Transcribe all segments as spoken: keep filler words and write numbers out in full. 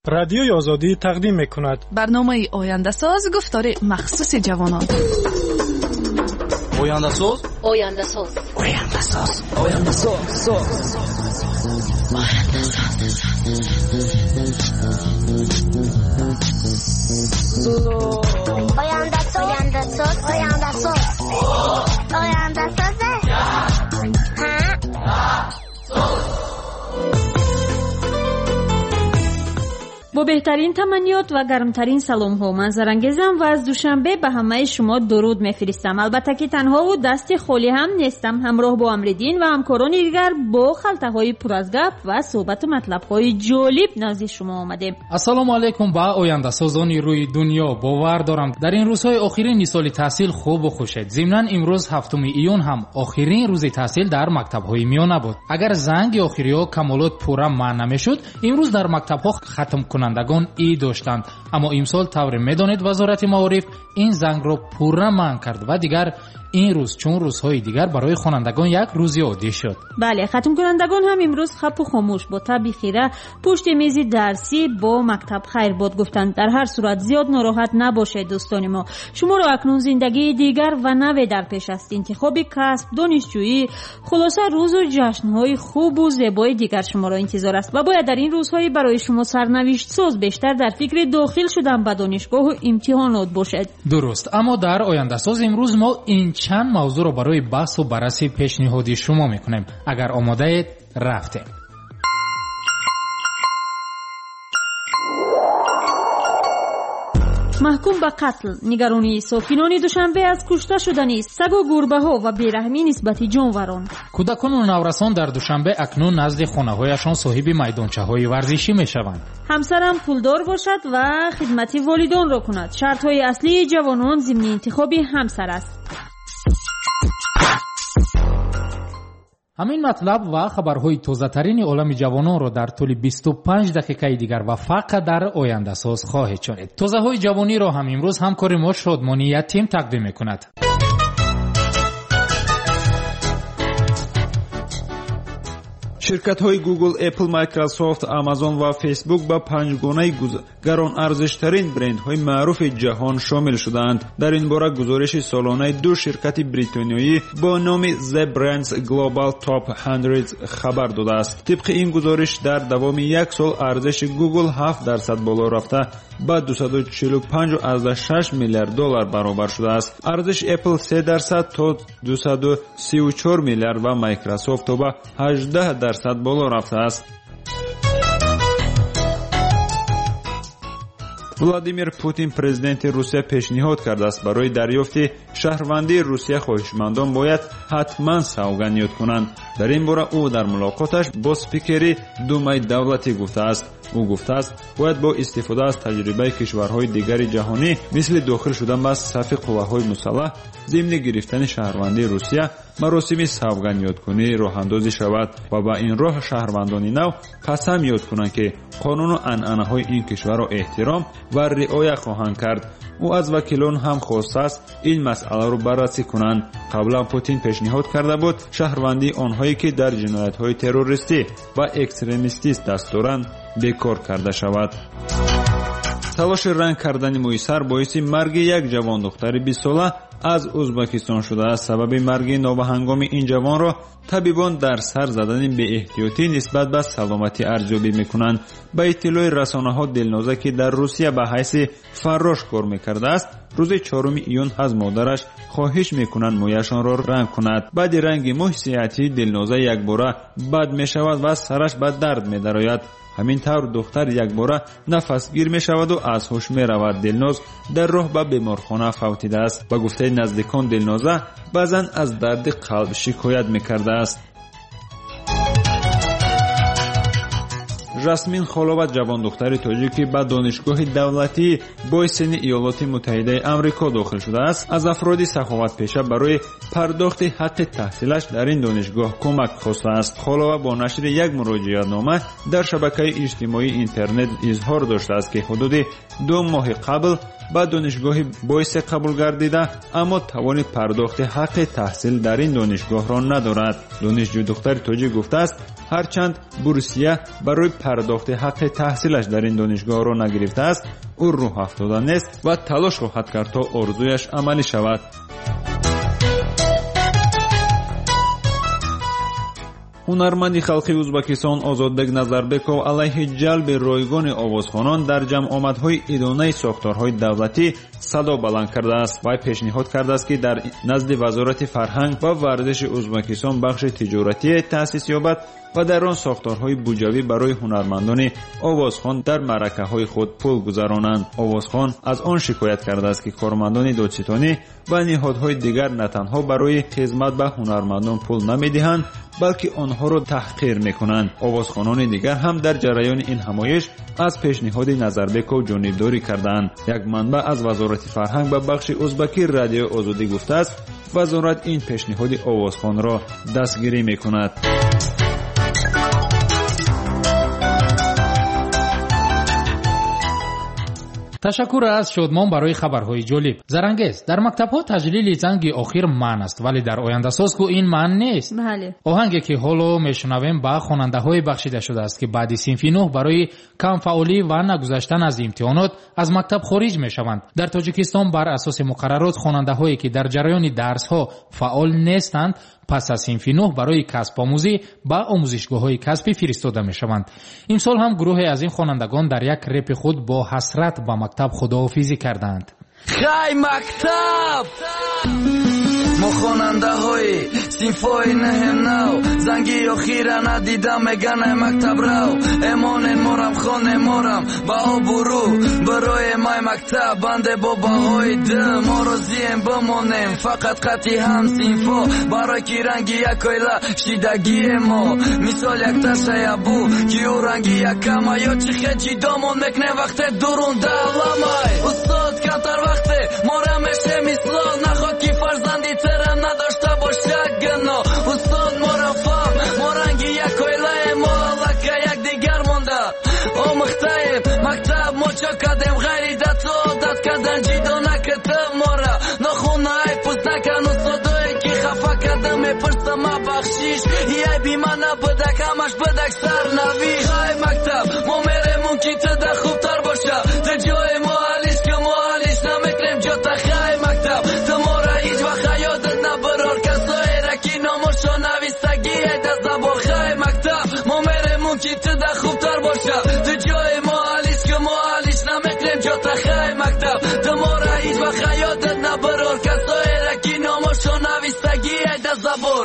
رادیوی آزادی تقدیم می‌کند برنامه آینده ساز گفتار مخصوص جوانان. آینده ساز آینده ساز آینده ساز آینده ساز آینده ساز آینده ساز آینده ساز آینده ساز با بهترین تمنیات و گرمترین سلام ها من زرنگزم و از دوشنبه به همه شما درود میفرستم. البته که تنها و دست خالی هم نیستم، همراه با امردین و همکاران دیگر با خلطه های پر از گپ و صحبت و مطلب های جالب نزد شما آمدیم. السلام علیکم با آینده سازان روی دنیا. باور دارم در این روزهای آخرین سال تحصیل خوب و خوشید. ضمن امروز هفتم ایون هم آخرین روز تحصیل در مکتب های میانه بود. اگر زنگ آخری ها کمالات پورا معنی نمیشد، امروز در مکتب ها ختم کنندگان ای داشتند، اما امسال طور میدانید وزارت معارف این زنگ را پورا منع کرد و دیگر این روز چون روزهای دیگر برای خوانندگان یک روزی عادی شد. بله، ختم کنندگان هم امروز خپ و خاموش با طبع خیره پشت میز درسی با مکتب خیر باد گفتند. در هر صورت زیاد ناراحت نباشید دوستان ما. شما را اکنون زندگی دیگر و نوی در پیش است، انتخاب کسب، دانشجویی، خلاصه روز و جشنهای خوب و زیبای دیگر شما را انتظار است و باید در این روزهای برای شما سرنوشت ساز بیشتر در فکر داخل شدن به دانشگاه و امتحانات باشد. درست، اما در آینده ساز امروز ما این چند موضوع رو برای بحث و بررسی پیشنهادی شما میکنیم. اگر آماده اید رفتیم. محکوم به قتل، نگرانی ساکنان دوشنبه از کشته شدن سگ و گربه ها و بیرحمی نسبت جانوران. کودکان و نورسان در دوشنبه اکنون نزد خانه هایشان صاحب میدانچه های ورزشی میشوند. همسرم پولدار باشد و خدمت والدان را کند. شرط های اصلی جوانان ضمن انتخاب همسر است. همین مطلب و خبرهای تازه‌ترین عالم جوانان را در طول بیست و پنج دقیقه دیگر و فقط در آینده ساز خواهید شنید. تازه‌های جوانی را هم امروز همکار ما شادمانی یتیم تقدیم می‌کند. شرکت‌های گوگل، اپل، مایکروسافت، آمازون و فیسبوک با پنجگانه گران ارزش‌ترین برندهای معروف جهان شامل شدند. در این باره گزارش سالانه دو شرکت بریتانیایی با نام The Brands Global Top صد خبر داده است. طبق این گزارش در دوام یک سال ارزش گوگل هفت درصد بالا رفته به دویست و چهل و پنج و شش میلیارد دلار برابر شده است. ارزش اپل سه درصد تا دویست و سی و چهار میلیارد و مایکروسافت تا به هجده درصد بالا رفته است. ولادیمیر پوتین پرزیدنت روسیه پیشنهاد کرده است برای دریافت شهروندی روسیه خواهشمندان باید حتما سوگند کنند. در این باره او در ملاقاتش با سپیکر دومای دولتی گفته است. او گفته است باید با استفاده از تجربه کشورهای دیگر جهانی مثل داخل شدن به صف قواهای مسلح ضمن گرفتن شهروندی روسیه مراسم سوگند یادکنی راه اندازی شود و با این راه شهروندان نو قسم یاد کنند که قانون و عنعنه‌های این کشور را احترام و رعایت خواهند کرد. او از وکیلان هم خواسته است این مسئله را بررسی کنند. قبلا پوتین پیشنهاد کرده بود شهروندی آنهایی که در جنایت‌های تروریستی و اکستریمیستی دست دارند بیکار کرده شود. تلاش رنگ کردن موی سر باعث مرگ یک جوان دختر بیست ساله از ازبکستان شده است. سبب مرگ نابهنگام این جوان را طبیبان در سر زدن بی احتیاطی نسبت به سلامتی ارزیابی میکنند. به اطلاع رسانه ها دلنازه که در روسیه به حیث فراش کار میکرده است روز چهارم ایون از مادرش خواهش میکنند مویشان را رنگ کند. بعد رنگ موی صحتی دلنازه یک باره بد میشود و سرش به درد میدراید. همین طور دختر یک باره نفس گیر می شود و از هوش می رود. دلناز در راه به بیمارخانه فوتیده است. با گفته نزدیکان دلنازه بعضن از درد قلب شکایت می کرده است. رسمین خالوت جوان دختر تاجیکی به دانشگاه دولتی بایسن ایالات متحده آمریکا داخل شده است. از افراد سخاوت پیشه برای پرداخت حق تحصیلش در این دانشگاه کمک خواسته است. خالوت با نشر یک مراجعه نامه در شبکه اجتماعی اینترنت اظهار داشته است که حدود دو ماه قبل به دانشگاه بایس قبول گردیده اما توان پرداخت حق تحصیل در این دانشگاه را ندارد. دانشجو دختر تاجیک گفته است هرچند بورسیه برای پرداخت حق تحصیلش در این دانشگاه را نگرفته است، او روح افتاده نیست و تلاش خواهد کرد تا آرزویش عملی شود. ҳунарманди халқи ӯзбекистон озодбек назарбеков алайҳи ҷалби ройгони овозхонон дар ҷамъомадҳои идонаи сохторҳои давлатӣ садо баланд кардааст. вай пешниҳод кардааст ки дар назди вазорати фарҳанг ва варзиши ӯзбекистон бахши тиҷоратие таъсис ёбад ва дар он сохторҳои буҷавӣ барои ҳунармандони овозхон дар маъракаҳои худ пул гузаронанд. овозхон аз он шикоят кардааст ки кормандони додситонӣ ва ниҳодҳои дигар на танҳо барои хизмат ба ҳунармандон пул намедиҳанд, балки онҳоро таҳқир мекунанд. овозхонони дигар ҳам дар ҷараёни ин ҳамоиш аз пешниҳоди Назарбеков ҷонибдорӣ кардаанд. як манбаъ аз вазорати фарҳанг ба бахши ӯзбекӣ радиои озодӣ гуфтааст, вазорат ин пешниҳоди овозхонро дастгирӣ мекунад. ташаккур аз шодмон барои хабарҳои ҷолиб. зарангез, дар мактабҳо таҷлили занги охир маън аст, вале дар ояндасоз ку ин маън нест. бале. оҳанге ки ҳоло мешунавем ба хонандаҳое бахшида шудааст ки баъди синфи нӯҳ барои камфаъолӣ ва нагузаштан аз имтиҳонот аз мактаб хориҷ мешаванд. дар тоҷикистон бар асоси муқаррарот хонандаҳое ки дар ҷараёни дарсҳо фаъол нестанд пас аз синфи нӯҳ барои касбомӯзӣ ба омӯзишгоҳҳои касбӣ фиристода мешаванд. имсол ҳам гурӯҳе аз ин хонандагон дар як репи худ бо ҳасрат ба мактаб худоҳофизӣ карданд. хай мактаб мо хонандаҳои синфҳои наҳем нав занги охира надида меганай мактаб рав эмонен морам хоне морам ба обурӯ барои май мактаб банде бо баҳои дил мо розием бимонем фақат қатъи ҳам синфҳо барои ки ранги як оила шидагие мо мисол як ташая бу ки ӯ ранги якама ё чи хел ҷидомон мекне вақте дурун давламай устод камтар вақте мора меше мислол наход ки фарзанди терам надошта бошад гано устод мора фам мо ранги як оилаем мо лака якдигар монда омӯхтаем мактаб мо чо кардем ғайри дато дат кардан ҷидо накардам мора нохунаи пӯст накан устодое ки хафа кардам мепурсам ма бахшиш яй бима набудак ҳамаш будак сарнавиш хай мактаб мо мерем мумкин туда хубтар боша ту ҷои муаллиш ки муаллиш намекунем ҷота хай мактаб ту мора ҳеҷ вақт ҳаёдат набарор касоера ки номошо навистагӣ эда забор хай мактаб мо мерем мумкин туда хубтар боша ту ҷои муаллиш ки муаллиш намекунем ҷота хай мактаб ту мора ҳеҷ вақт ҳаёдат набарор касоера ки номошо навистагӣ эда забор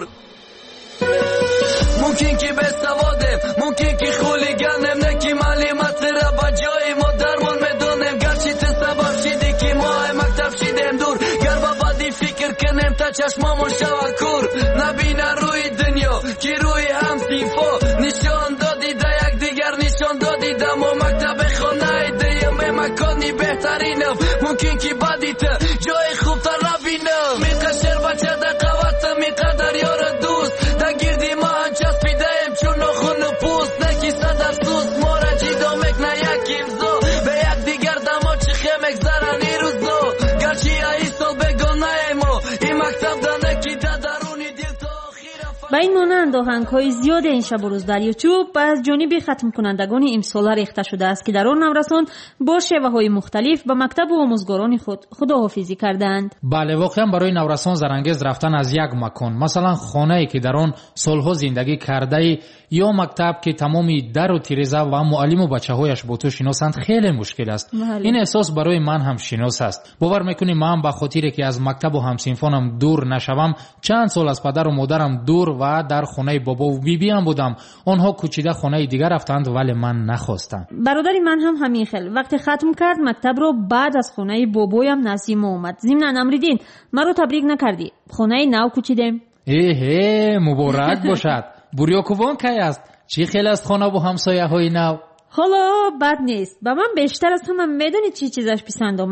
мумкин ки бесаводем мумкин ки хулиганем не ки маълиматира ба ҷои мо дармон медонем гарчи ту сабаб шиди ки мо ай мактаб шидем дур гар ба бадӣ фикр кунем та чашмамон шавад кур набина рӯи дунё ки рӯи ҳам синфҳо нишон доди да якдигар нишон доди да мо мактаби хонаи дуюме макони беҳтаринам мумкин ки баъди ту ҷои хубтар набинам миқашер бачада қавата миқадар ёра дӯст да гирди маҳан часпидаем чун нохуну пӯст не ки садар суст мора ҷидо мекна як имзо бе якдигар дамо чи хе мегзаран и рӯзо гарчи аи сол бегонаем мо ин мактабда не ки да даруни дил то охира ба ин монанд оҳангҳои зиёде ин шабу рӯз дар ютуб аз ҷониби хатмкунандагони имсола рехта шудааст ки дар он наврасон бо шеваҳои мухталиф ба мактабу омӯзгорони худ худоҳофизӣ карданд. бале, воқеан барои наврасон зарангез рафтан аз як макон, масалан хонае ки дар он солҳо зиндагӣ кардаи ё мактаб ки тамоми дару тиреза ва муаллиму бачаҳояш бо ту шиносанд хеле мушкил аст. ин эҳсос барои ман ҳам шинос аст. бовар мекунӣ ман ба хотире ки аз мактабу ҳамсинфонам дур нашавам чанд сол аз падару модарам дур ва дар хонаи бобову бибиам будам. онҳо кӯчида хонаи дигар рафтанд вале ман нахостам. бародари ман ҳам ҳамин хел вақте хатм кард мактабро баъд аз хонаи бобоям назди мо омад. зимнан амридин маро табрик накардӣ, хонаи нав кӯчидем. эҳе муборак бошад. бурёкувон кай аст? чӣ хел аст хона бо ҳамсояҳои нав? ҳоло бад нест. ба ман бештар аз ҳама медонед чӣ чизаш писанд омад?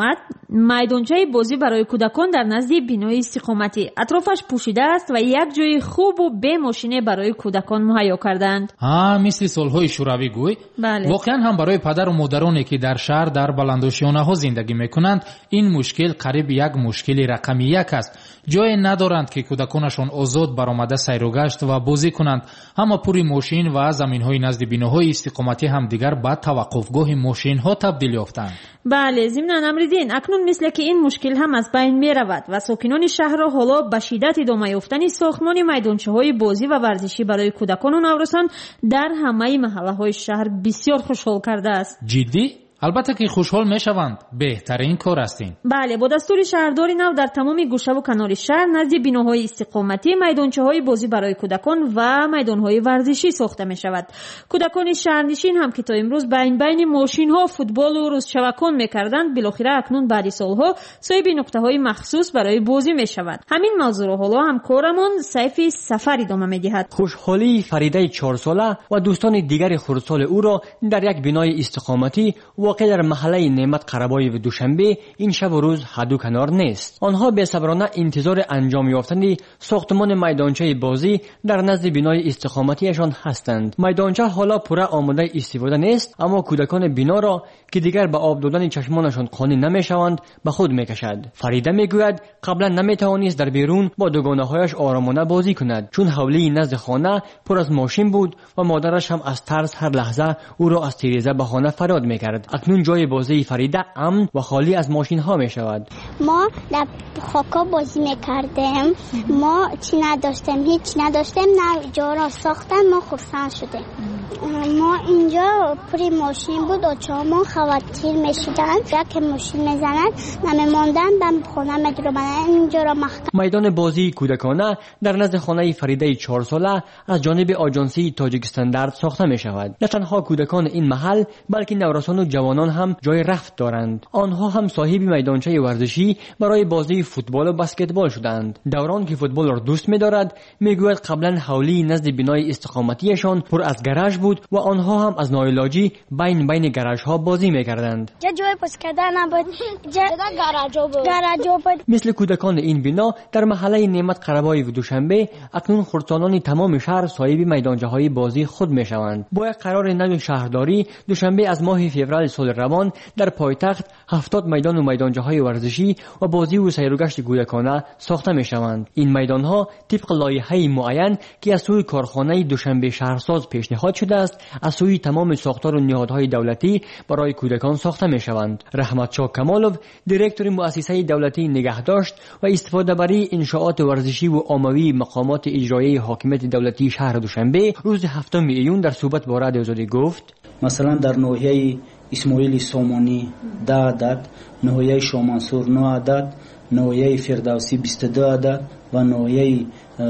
майдончаи бозӣ барои кӯдакон дар назди бинои истиқоматӣ атрофаш пӯшида аст ва як ҷои хубу бемошине барои кӯдакон муҳайё кардаанд. ҳа мисли солҳои шӯравӣ гӯй. бале воқеан ҳам барои падару модароне ки дар шаҳр дар баландошиёнаҳо зиндагӣ мекунанд ин мушкил қариб як мушкили рақами як аст. ҷое надоранд ки кӯдаконашон озод баромада сайругашт ва бозӣ кунанд. ҳама пури мошин ва заминҳои назди биноҳои истиқоматӣ ҳам дигар ба таваққуфгоҳи мошинҳо табдил ёфтанд. бале зимнан амридин акнун мисле ки ин мушкил ҳам аз байн меравад ва сокинони шаҳрро ҳоло ба шиддат идома ёфтани сохтмони майдончаҳои бозӣ ва варзишӣ барои кӯдакону навросон дар ҳамаи маҳаллаҳои шаҳр бисёр хушҳол кардааст. ҷиддӣ? албатта ки хушҳол мешаванд. беҳтарин кор аст ин. бале бо дастури шаҳрдори нав дар тамоми гӯшаву канори шаҳр назди биноҳои истиқоматӣ майдончаҳои бозӣ барои кӯдакон ва майдонҳои варзишӣ сохта мешавад. кӯдакони шаҳрнишин ҳам ки то имрӯз байн байни мошинҳо футболу рӯзчавакон мекарданд билохира акнун баъди солҳо соҳиби нуқтаҳои махсус барои бозӣ мешаванд. ҳамин мавзӯъро ҳоло ҳамкорамон сайфи сафар идома медиҳад. хушҳолии фаридаи чорсола ва дӯстони дигари хурдсоли ӯро дар як бинои истиқоматӣ واقع در محله نعمت قربای و دوشنبه این شب و روز حدو کنار نیست. آنها بی‌صبرانه انتظار انجام یافتن ساختمان میدانچه بازی در نزد بینای استقامتیشان هستند. میدانچه حالا پوره آماده استفاده نیست، اما کودکان بینا را که دیگر به آب دادن چشمانشان قانع نمیشوند به خود میکشد. فریده میگوید قبلا نمیتوانست در بیرون با دوگانه‌هایش آرامانه بازی کند، چون حوله نزد خانه پر از ماشین بود و مادرش هم از ترس هر لحظه او را از تیریزه به خانه فرار میکرد. اکنون جای بازی فریده امن و خالی از ماشین ها می شود. ما در خاکا بازی میکردیم، ما چی نداشتیم، هیچ نداشتیم، نه جا را ساختن، ما خرسان شدیم. ما اینجا پری ماشین بود و چهارمان خواتیر میشیدن، که ماشین میزنن نمیماندن به خانه میدروبن. اینجا را محکم. میدان بازی کودکانه در نزد خانه فریده چهار ساله از جانب آژانسی تاجیکستان درد ساخته می شود. نه تنها کودکان این محل بلکه نورسان و جوانان هم جای رفت دارند. آنها هم صاحب میدانچه ورزشی برای بازی فوتبال و بسکتبال شدند. دوران که فوتبال را دوست می‌دارد میگوید قبلا حولی نزد بنای استقامتیشان پر از گراژ بود و آنها هم از ناعلاجی بین بین گراژها بازی می‌کردند. جا جای پس کردن نبود، جا گراژ بود. گراژ بود. مثل کودکان این بنا در محله نعمت قربای و دوشنبه اکنون خردسالان تمام شهر صاحب میدانچه‌های بازی خود می‌شوند. با قرار نو شهرداری دوشنبه از ماه فوریه سال روان در پایتخت هفتاد میدان و میدانچه‌های ورزشی و بازی و سیروگشت کودکانه ساخته می‌شوند. این میدان‌ها طبق لایحه معین که از سوی کارخانه دوشنبه شهرساز پیشنهاد شده است، از سوی تمام ساختار و نهادهای دولتی برای کودکان ساخته می‌شوند. رحمتشاه کمالوف، دیرکتور مؤسسه دولتی نگهداشت و استفاده بری انشاءات ورزشی و عمومی مقامات اجرایی حاکمیت دولتی شهر دوشنبه روز هفتم ایون در صحبت با رادیو آزادی گفت: مثلا در ناحیه اسماعیل سامانی ده عدد، ناحیه شامنصور نه عدد، ناحیه فردوسی بیست و دو عدد و ناحیه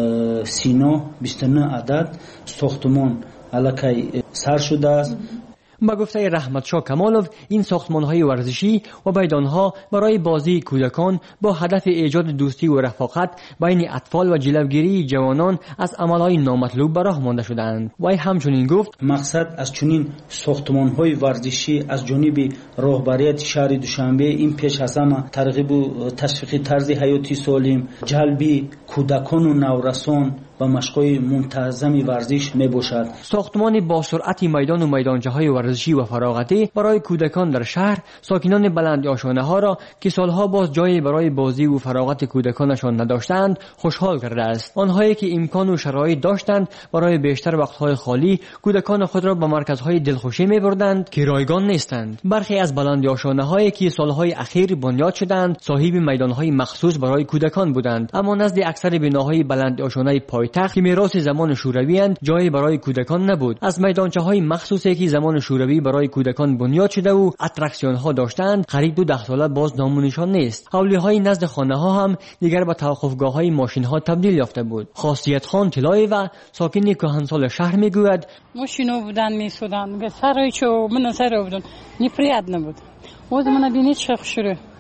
سینا بیست و نه عدد ساختمان الکی سر شده است. با گفته رحمتشاه کمالوف این ساختمان‌های ورزشی و میدان‌ها برای بازی کودکان با هدف ایجاد دوستی و رفاقت بین اطفال و جلوگیری جوانان از عمل‌های نامطلوب به راه مانده شدند. و همچنین گفت مقصد از چنین ساختمان‌های ورزشی از جانب راهبریت شهر دوشنبه این پیش از همه ترغیب و تشویق طرز حیاتی سالم، جلب کودکان و نورسان و مشق‌های منتظم ورزش میباشد. ساختمان با سرعت میدان و میدانچه‌های ورزشی و فراغتی برای کودکان در شهر ساکنان بلند آشانه‌ها را که سالها باز جایی برای بازی و فراغت کودکانشان نداشتند خوشحال کرده است. آنهایی که امکان و شرایط داشتند برای بیشتر وقت‌های خالی کودکان خود را به مرکزهای دلخوشی می‌بردند که رایگان نیستند. برخی از بلند آشانه‌هایی که سالهای اخیر بنیاد شدند صاحب میدان‌های مخصوص برای کودکان بودند، اما نزد اکثر بناهای بلند آشانه پایتخت که میراث زمان شوروی اند جایی برای کودکان نبود. از میدانچه‌های مخصوصی که زمان شوروی برای کودکان بنیاد شده و اتراکسیون‌ها داشتند قریب دو ده ساله باز نام و نشان نیست. حولی‌های نزد خانه‌ها هم دیگر به توقفگاه‌های ماشین‌ها تبدیل یافته بود. خاصیت خان طلایی و ساکن کهنسال شهر میگوید ماشینا بودن میسودن میگه سرای چو من سر بودن نفریاد نبود. وز من بینید شخ شروع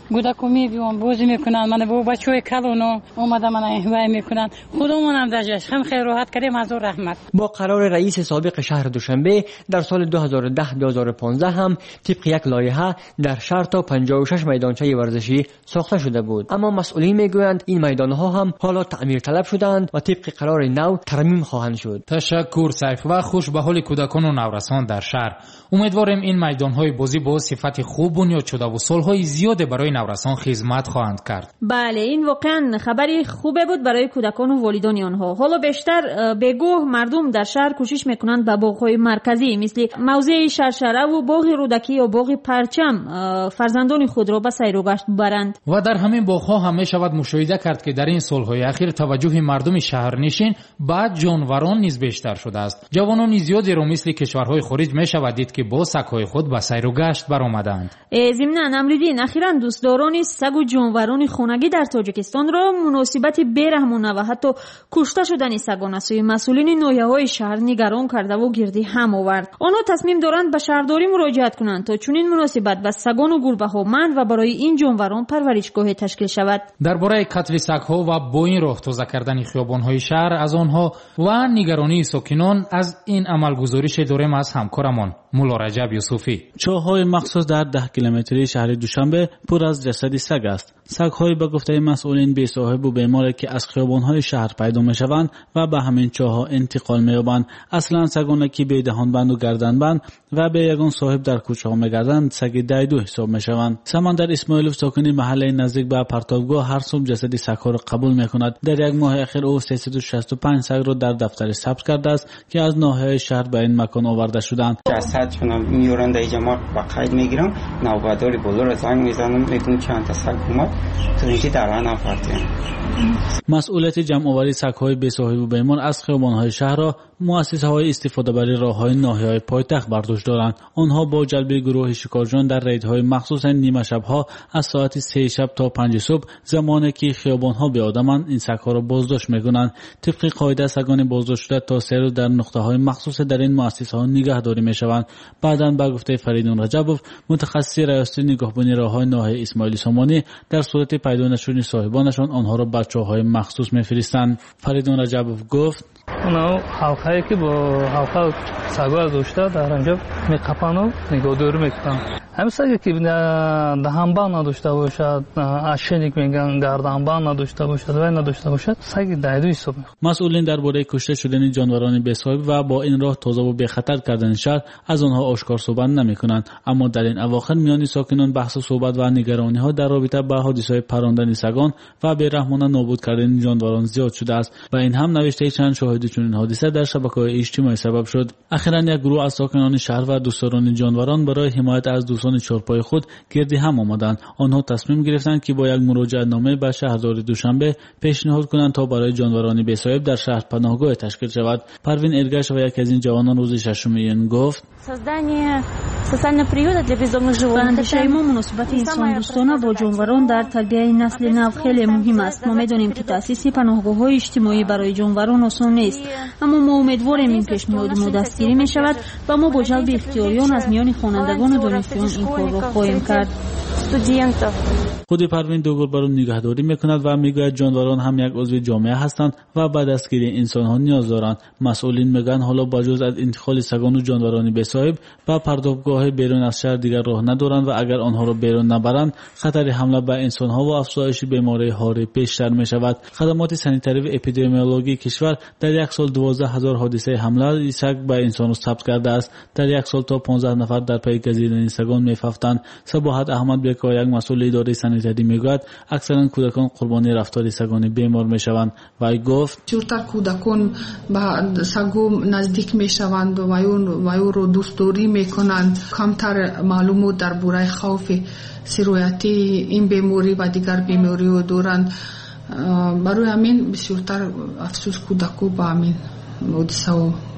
گودکو میبیون بازی میکنن من با بچهای کلونو اومده من وای میکنن خودمون هم داشت هم خیر راحت کردیم از رحمت. با قرار رئیس سابق شهر دوشنبه در سال دو هزار و ده دو هزار و پانزده هم طبق یک لایحه در شهر تا پنجاه و شش میدانچه ورزشی ساخته شده بود، اما مسئولین میگویند این میدانها هم حالا تعمیر طلب شدند و طبق قرار نو ترمیم خواهند شد. تشکر سیف و خوش به حال کودکان و نورسان در شهر. امیدواریم این میدانهای بازی با صفت خوب بنیاد شده و سالهای زیاد برای نورسان خدمت خواهند کرد. بله این واقعا خبری خوبه بود برای کودکان و والدین آنها. حالا بیشتر بگوه مردم در شهر کوشش میکنند به باغ‌های مرکزی مثل موزه شرشره و باغ رودکی یا باغ پرچم فرزندان خود را به سیر و گشت ببرند. و در همین باغ‌ها هم میشود مشاهده کرد که در این سالهای اخیر توجه مردم شهرنشین به جانوران نیز بیشتر شده است. جوانان زیادی را مثل کشورهای خارج میشود دید که با سگ‌های خود به سیر و گشت برآمدند. ضمناً امریدین اخیراً دوستداران سگ و جانوران خانگی در تاجیکستان را مناسبت بیرحمانه و حتی کشته شدن سگان از سوی مسئولین ناحیه‌های شهر نگران کرده و گردی هم آورد. آنها تصمیم دارند به شهرداری مراجعت کنند تا چنین مناسبت به سگان و گوربهامند و برای این جانوران پرورشگاه تشکیل شود. درباره قتل سگ‌ها و با این راه تازه کردن خیابان‌های شهر از آنها و نگرانی ساکنان از این عمل گزارش داریم از همکارمان مولا رجب یوسفی. چاه‌های مخصوص در ده کیلومتری شهر دوشنبه پر از جسد سگ است. سگ‌های به گفته مسئولین بی‌صاحب و بیماری که از خیابان‌های شهر پیدا می‌شوند و به همین چاه‌ها انتقال می‌یابند. اصلاً سگانی که بی دهانبند و گردنبند و به یگان صاحب در کوچه‌ها می‌گردند سگ دایدو حساب می‌شوند. سمندر اسماعیلوف ساکن محله نزدیک به پرتابگاه هر صبح جسد سگ‌ها را قبول می‌کند. در یک ماه اخیر او سیصد و شصت و پنج سگ را در دفتر ثبت کرده است که از ناحیه شهر به این مکان آورده شدند. جسد چون میورن در جماعت با قید میگیرم نوباداری بالا را زنگ میزنم میگم چند تا سگ اومد تو اینجا در آن آوردیم. مسئولیت جمع آوری سگ‌های بی‌صاحب و بیمار از خیابان‌های شهر را مؤسسه‌های استفاده بری راه‌های ناحیه‌های پایتخت بر دوش دارند. آنها با جلب گروه شکارجویان در ریدهای مخصوص نیمه شب‌ها از ساعت سه شب تا پنج صبح زمانی که خیابان‌ها بی‌آدم‌اند این سگ‌ها را بازداشت می‌کنند. طبق قاعده سگان بازداشت شده تا سه روز در نقطه‌های مخصوص در این مؤسسه‌ها نگهداری می‌شوند. بعداً به گفته فریدون رجبوف متخصص ریاستی نگهبانی راه‌های ناحیه اسماعیل سامانی در صورت پیدا نشدن صاحبانشان آنها را به چاه‌های مخصوص می‌فرستند. فریدون رجبوف گفت اونا حلقه‌ای که با حلقه سگا داشته در اینجا می‌قپن و نگهداری می‌کنن. همین سگی که دهانبند نداشته باشد، اشنیک میگن گردنبند نداشته باشد و نداشته باشد سگ دایدو حساب می‌کنن. مسئولین درباره کشته شدن جانوران بی‌صاحب و با این راه تازه و بی‌خطر کردن شهر از آنها آشکار صحبت نمی‌کنند، اما در این اواخر میان ساکنان بحث و صحبت و نگرانی‌ها در رابطه با حادثه‌های پراندن سگان و بی‌رحمانه نابود کردن جانوران زیاد شده است و این هم نوشته چند شاهد چنین حادثه در شبکه‌های اجتماعی سبب شد. اخیراً یک گروه از ساکنان شهر و دوستداران جانوران برای حمایت از دوستان چهارپای خود گردی هم آمدند. آنها تصمیم گرفتند که با یک مراجعه نامه به شهرداری دوشنبه پیشنهاد کنند تا برای جانوران بی‌صاحب در شهر پناهگاه تشکیل شود. پروین ارگش و یک از این جوانان روز ششم این گفت اندیشه ما مناسبت انسان دوستانه با جانوران در تربیت نسل نو خیلی مهم است. ما می‌دانیم که تأسیس پناهگاه‌های اجتماعی برای جانوران آسان نیست، اما ما امیدواریم این پیشنهاد ما دستگیری می‌شود و ما با جلب اختیاریان از میان خوانندگان و دانشجویان این کار را خواهیم کرد. خود پروین دوگلبارو نگهداری میکند و میگوید جانوران هم یک عضو جامعه هستند و به دستگیری انسان‌ها نیاز دارند. مسئولین میگن حالا با جز از انتقال سگان و جانوران بی‌صاحب با پرتابگاه بیرون از شهر دیگر راه ندارند و اگر آنها را بیرون نبرند خطر حمله به انسان‌ها و افزایش بیماری هاری بیشتر میشود. خدمات سانیتری و اپیدمیولوژی کشور در یک سال دوازده هزار حادثه حمله سگ به انسان ثبت کرده است. در یک سال تا پانزده نفر در پی گزیدن سگان می‌افتند. صباحت احمد بیکا یک مسئول اداره سانیتری میگوید اکثرا کودکان قربانی رفتار سگان بیمار میشوند و ای گفت جورتر کودکان به سگو نزدیک میشوند و او رو دوستداری میکنند. کمتر معلومات درباره خوف سرایتی این بیماری و دیگر بیماری رو دارند. برای همین بسیارتر افسوس کودکو با همین حادثه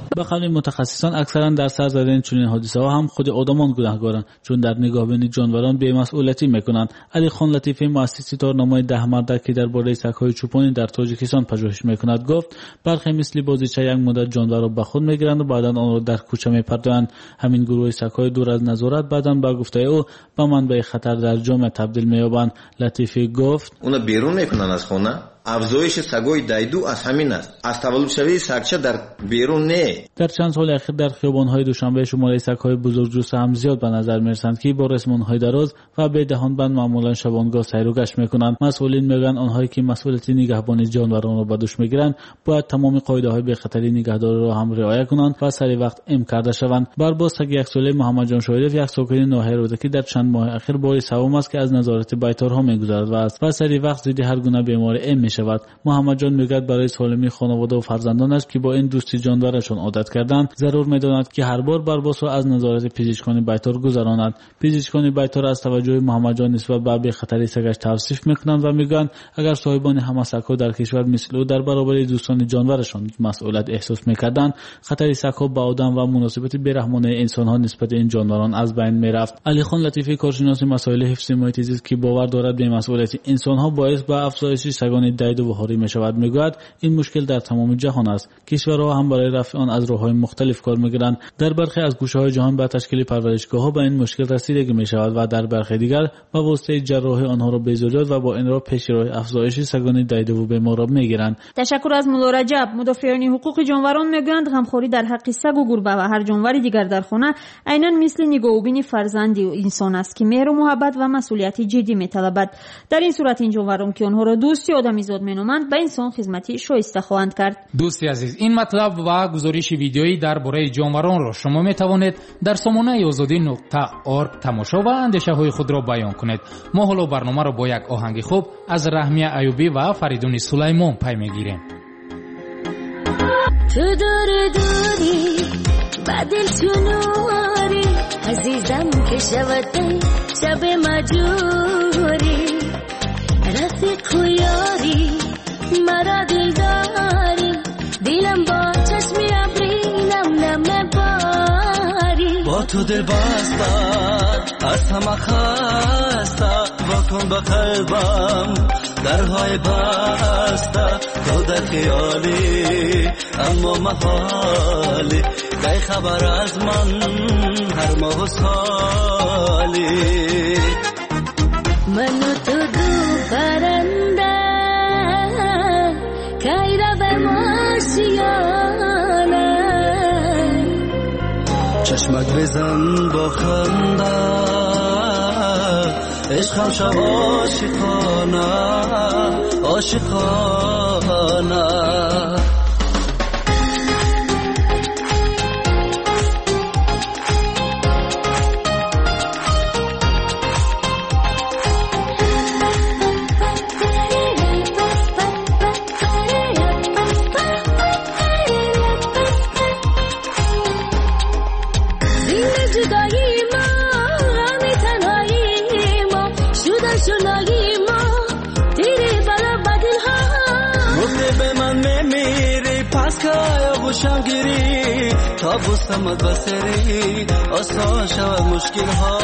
به قول متخصصان اکثرا در سر زدن چنین حادثه ها هم خود آدمان گناهکارند، چون در نگاهبین جانوران بی‌مسئولیتی میکنند. علی خان لطیفی مؤسس تورنمای ده مرده که درباره سگ‌های چوپانی در تاجیکستان پژوهش میکند گفت برخی مثل بازیچه یک مدت جانور را به خود میگیرند و بعدا آن را در کوچه میپرورند. همین گروه سگ‌های دور از نظارت بعدا به گفته او به منبع خطر در جامعه تبدیل می‌یابند. لطیفی گفت اونا بیرون میکنن از خانه. افزایش سگای دایدو از همین است. از تولد شوی سگچه در بیرون نه. در چند سال اخیر در خیابان‌های دوشنبه شماره سگ‌های بزرگجوسه هم زیاد به نظر می‌رسند که با رسمان‌های دراز و به دهانبند معمولاً شبانگاه سیر و گشت می‌کنند. مسئولین میگن آنهایی که مسئولیت نگهبانی جانوران را به دوش می‌گیرند باید تمام قاعده‌های بی‌خطری نگهداری را هم رعایت کنند و سری وقت ام کرده شوند. برباز سگ یک ساله محمد جان شایدف یک ساکن ناحیه رودکی در چند ماه اخیر باری سوم است که از نظارت بیطارها می‌گذرد و است و سری وقت ضد هر گونه بیماری ام شود. محمد جان میگوید برای سالمی خانواده و فرزندانش که با این دوستی جانورشان عادت کردند ضرور میداند که هر بار برباس را از نظارت پزشکان بیطار گذراند. پزشکان بیطار از توجه محمد جان نسبت به بی خطری سگش توصیف میکنند و میگویند اگر صاحبان همه سگ‌ها در کشور مثل او در برابر دوستان جانورشان مسئولیت احساس میکردند، خطر سگ‌ها به آدم و مناسبت بی‌رحمانه انسان‌ها نسبت این جانوران از بین میرفت. علی خان لطیفی کارشناس مسائل حفظ محیط زیست که باور دارد به مسئولیت انسان‌ها باعث به افزایش سگان دید و بهاری میشود میگوید این مشکل در تمام جهان است. کشورها هم برای رفع آن از راه‌های مختلف کار میگیرند. در برخی از گوشه‌های جهان با تشکیل پرورشگاه‌ها به این مشکل رسیدگی میشود و در برخی دیگر با واسطه جراحی آنها را بزوداد و با این راه پیش راه افزایش سگان دید و بیمار میگیرند. تشکر از مولا رجب. مدافعان حقوق جانوران میگویند غمخوری در حق سگ و گربه و هر جانور دیگر در خانه عیناً مثل نگاهبین فرزند انسان است که مهر و محبت و مسئولیت جدی میطلبد. در این صورت این جانوران که آنها را دوستی آدمیزاد مینامند به انسان خدمتی شایسته خواهند کرد. دوستی عزیز، این مطلب و گزارش ویدیویی درباره جانوران را شما میتوانید در سامانه آزادی نقطه org تماشا و اندیشه های خود را بیان کنید. ما حالا برنامه را با یک آهنگ خوب از رحمیه ایوبی و فریدون سلیمان پی میگیریم. تو دور دوری بدل چنواری عزیزم که شود شب مجوری رفیق و یاری مرا دل داری دیلم با چشمی ابرینم نمه باری با تو دل بسته از همه خسته واکن به قلبم درهای بسته تو در خیالی اما محالی دای خبر از من هر ماه و سالی منو تو دو پرنده کایره به ماشیانه چشمک بزن با خنده عشقم شب عاشقانه عاشقانه شنگیری تا بستمت بسری آسان شود مشکل ها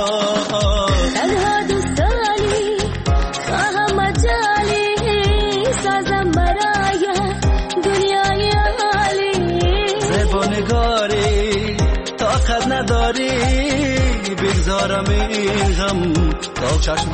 تنها دوستانی خواهم مجالی سازم برای دنیای عالی زبانگاری طاقت نداری بگذارم این غم تا چشم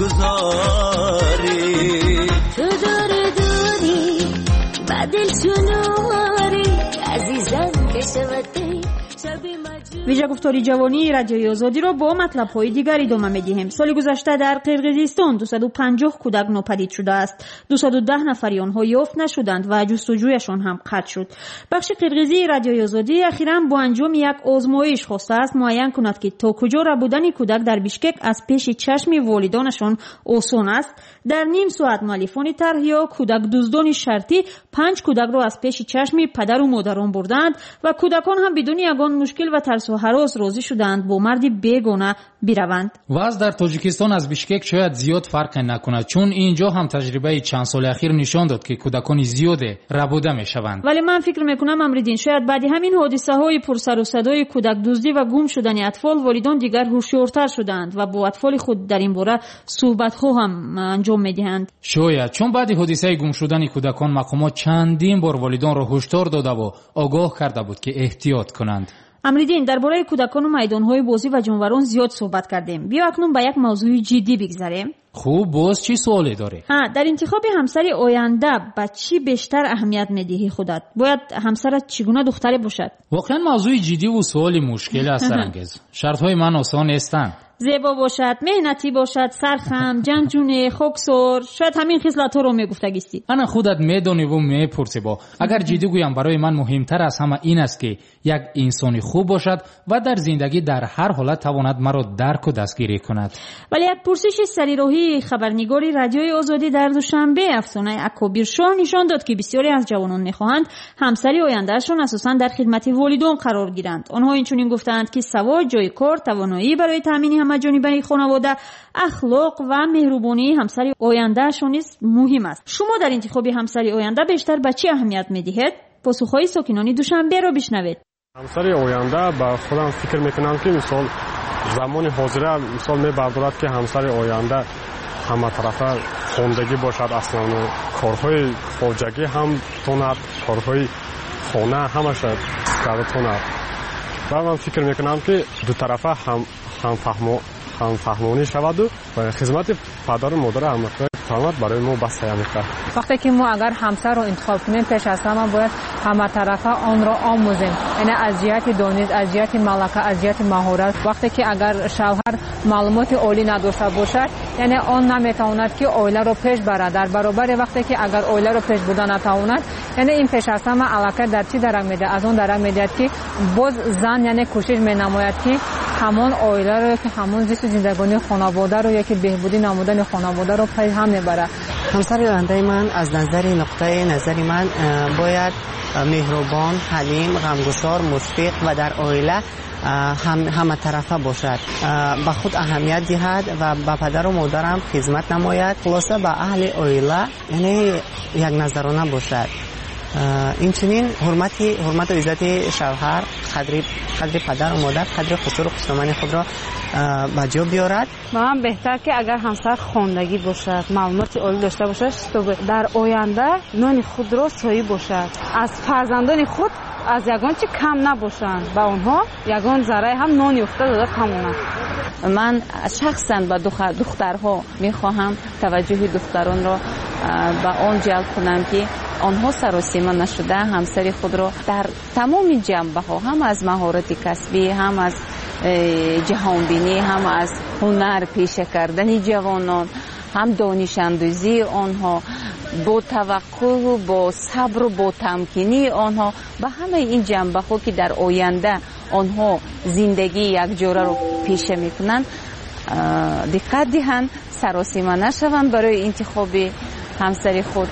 گذاری تو دور دوری بدل چنواری عزیزم که شودی شبی مجنون. ویژه گفتاری جوانی رادیوی آزادی را با مطلب‌های دیگر ادامه می‌دهیم. سال گذشته در قرقیزستان دویست و پنجاه کودک ناپدید شده است. دویست و ده نفری آنها یافت نشدند و جستجویشان هم قطع شد. بخش قرقیزی رادیوی آزادی اخیراً با انجام یک آزمایش خواسته است معین کند که تا کجا ربودن کودک در بیشکک از پیش چشم والدانشان آسان است. در نیم ساعت مؤلفان طرح یا کودک دزدان شرطی پنج کودک را از پیش چشم پدر و مادران بردند و کودکان هم بدون یگان مشکل و ترس ترس و هراس راضی شدند با مردی بیگانه بروند. وضع در تاجیکستان از بیشکک شاید زیاد فرق نکند، چون اینجا هم تجربه چند سال اخیر نشان داد که کودکان زیاد ربوده میشوند. ولی من فکر میکنم امریدین شاید بعد همین حادثه های پر سر و صدای کودک دزدی و گم شدن اطفال والدان دیگر هوشیارتر شدند و با اطفال خود در این باره صحبت ها هم انجام میدهند. شاید چون بعد حادثه گم شدن کودکان مقامات چندین بار والدان را هشدار داده و آگاه کرده بود که احتیاط کنند. امریدین درباره کودکان و میدانهای بازی و جانوران زیاد صحبت کردیم. بیا اکنون به یک موضوع جدی بگذریم. خوب، باز چی سوالی داری؟ ها، در انتخاب همسر آینده به چی بیشتر اهمیت میدهی خودت؟ باید همسرت چگونه دختری باشد؟ واقعا موضوع جدی و سوالی مشکل است سرانگیز. شرطهای من آسان نیستند. زیبا باشد، مهنتی باشد، سرخم، جنجونه، خوکسور، شاید همین خصلت‌ها رو میگفتگیستی. انا خودت میدونی و میپرسی. با اگر جدی گویم برای من مهمتر از همه این است که یک انسانی خوب باشد و در زندگی در هر حالت تواند مرا درک و دستگیری کند. ولی یک پرسش سریراهی خبرنگاری رادیوی آزادی در دوشنبه افسانه اکابیر شاه نشان داد که بسیاری از جوانان میخواهند همسری آیندهشان اساساً در خدمت والدان قرار گیرند. آنها اینچنین گفتند که سواد، جای کار، توانایی برای تامین همه‌جانبه خانواده، اخلاق و مهربانی همسری آیندهشان نیز مهم است. شما در انتخاب همسری آینده بیشتر به چی اهمیت میدهید؟ پاسخهای ساکنان دوشنبه را بشنوید. همسری آینده با خودم فکر میکنم که مثلا زمان حاضر مثلا میبردارد که همسر آینده همه طرفه خواندگی باشد، اصلا کارهای خواجگی هم تواند، کارهای خانه همش کرده تواند. و من فکر میکنم که دو طرفه هم هم فهمو هم فهمونی شود و خدمت پدر و مادر هم تمام برای ما بس میکنه. وقتی که ما اگر همسر رو انتخاب کنیم پیش از همه باید همه طرفه آن را آموزیم، یعنی از جهت دانش، از جهت ملکه، از جهت مهارت. وقتی که اگر شوهر معلومات عالی نداشته باشد یعنی آن نمیتواند که عائله رو پیش ببرد. در برابر وقتی که اگر عائله رو پیش بردن نتواند یعنی این پیش از همه علاقه در چی درک میده؟ از اون درک میده که باز زن یعنی کوشش مینماید که همون عائله رو که همون زیست زندگانی خانواده رو یکی بهبودی نمودن خانواده رو پای هم میبره. همسر آینده من از نظر نقطه نظر من باید مهربان، حلیم، غمگسار، مشفق و در عائله هم همه طرفه باشد. به خود اهمیت دهد و به پدر و مادرم خدمت نماید. خلاصه به اهل عائله یعنی یک نظرانه باشد. این چنین حرمتی حرمت و عزت شوهر، قدر قدر پدر و مادر، قدر قصور و قصورمنی خود را به جا بیارد. من بهتر که اگر همسر خواندگی باشد، معلومات عالی داشته باشد تا در آینده نان خود را سایه باشد، از فرزندان خود از یگان چی کم نباشند، با آنها یگان ذره هم نان افتاده داده کمونند. من شخصا با دخترها میخواهم توجه دختران را به آن جلب کنم که آنها سراسیمه نشده همسر خود را در تمام جنبه ها، هم از مهارت کسبی، هم از جهانبینی، هم از هنر پیشه کردن جوانان، هم دانش اندوزی آنها، با توقع و با صبر و با تمکینی آنها، به همه این جنبه ها که در آینده آنها زندگی یک جوره رو پیشه میکنند دقت دهند، سراسیمه نشوند برای انتخاب همسر خود.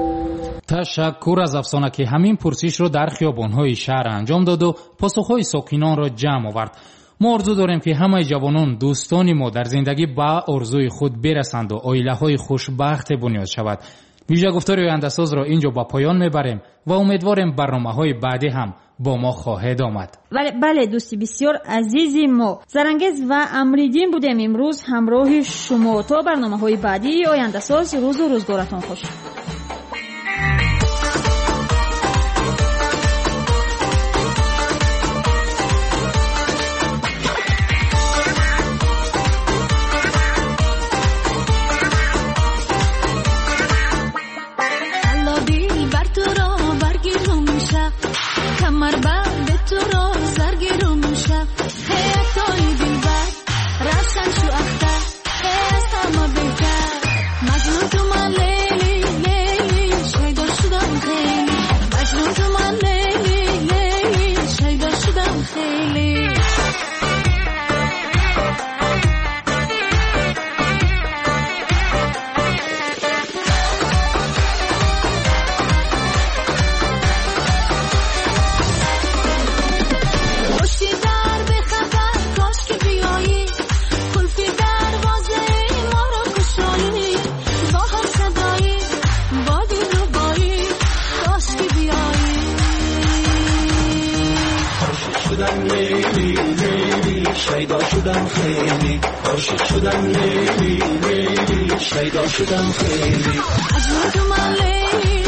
تشکر از افسانه که همین پرسش رو در خیابان‌های شهر انجام داد و پاسخ‌های ساکنان را جمع آورد. ما آرزو داریم که همه جوانان دوستان ما در زندگی به آرزوی خود برسند و عائله‌های خوشبخت بنیاد شود. ویژه گفتار آینده‌ساز را اینجا با پایان میبریم و امیدواریم برنامه‌های بعدی هم با ما خواهد آمد. بله بله دوستی بسیار عزیزی ما، زرنگز و امریدین بودیم امروز همراه شما. تا برنامه‌های بعدی آینده‌ساز، روز و روزگارتان خوش. مجنون تو من لیلی شیدا شدم خیلی عاشق شدم لیلی لیلی شیدا شدم خیلی عجب من لیلی